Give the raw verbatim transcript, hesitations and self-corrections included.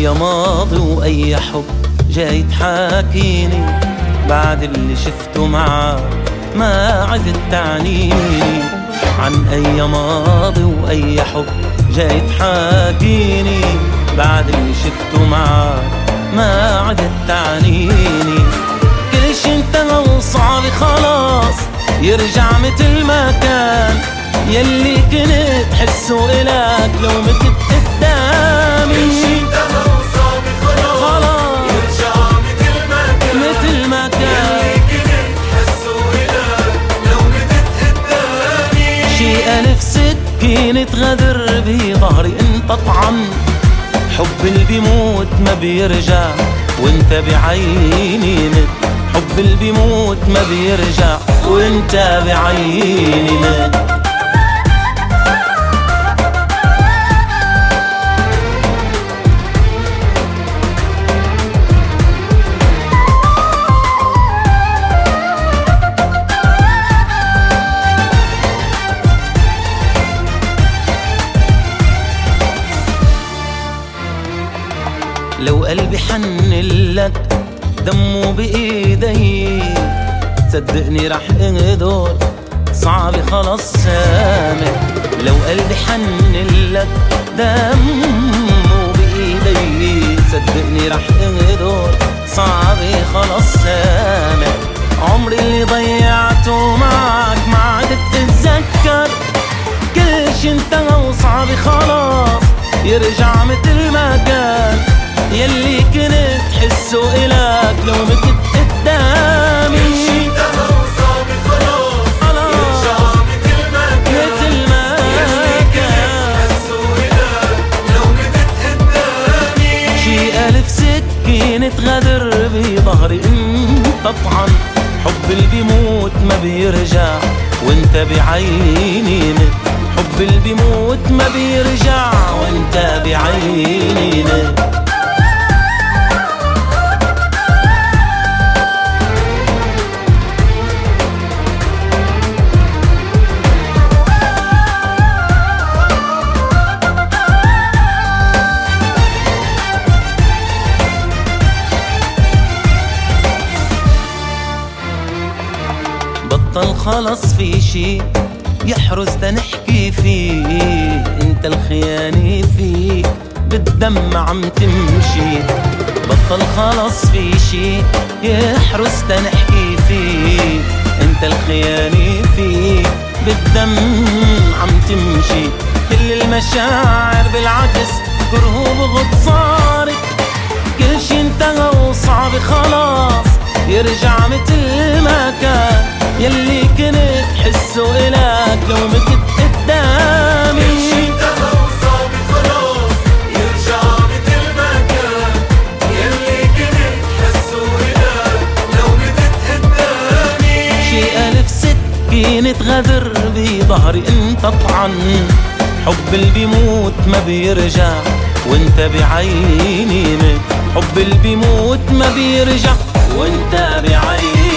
ماضي وأي حب جاي تحاكيني، بعد اللي شفته معاك ما عدت تعنيني. عن أي ماضي وأي حب جاي تحاكيني، بعد اللي شفته معاك ما عدت تعنيني. كل شي انتهى وصعب خلاص يرجع متل ما كان، يلي كنت حسه إلك لو مت قدامي. كل شي انتهى وصعب خلاص يرجع متل ما كان، متل ما كان، يلي كنت حسه إلك لو مت قدامي. شي ألف سكينة غدر بظهري انت طعن، حب اللي بيموت ما بيرجع وانت بعيني مت. حب اللي بيموت ما بيرجع وانت بعيني مت. لو قلبي حنلك دمه بإيدي، صدقني رح اقدر صعب خلاص سامح. لو قلبي حنلك دمه بإيدي، صدقني رح اقدر صعب خلاص سامح. عمري اللي ضيعته معك ما عدت اتذكر، كل شي انتهى وصعب خلاص يرجع متل ما كان، يلي كنت حسه إلك لو مت قدامي. كل شي انتهى وصعب خلاص يرجع متل ما كان، متل ما كان، حسه إلك لو مت قدامي. شي ألف سكينة غدر بظهري انت طعن، حب اللي بيموت ما بيرجع وانت بعيني مت. حب اللي بيموت ما بيرجع وانت بعيني مت. بطل خلص في شي يحرز تنحكي فيه، انت الخيانة فيك بالدم عم تمشي. بطل خلص في شي يحرز تنحكي فيه، انت الخيانة فيك بالدم عم تمشي. كل المشاعر بالعكس كره وبغض صارت، كل شي انتهى وصعب خلاص يرجع متل ما كان، يلي كنت حسه إلك لو مت قدامي. كل شي انتهى وصعب خلاص يرجع متل ما كان، يلي كنت حسه إلك لو مت قدامي. شي ألف سكينة غدر بظهري انت طعن، حب اللي بيموت ما بيرجع وانت بعيني مت. حب اللي بيموت ما بيرجع وانت بعيني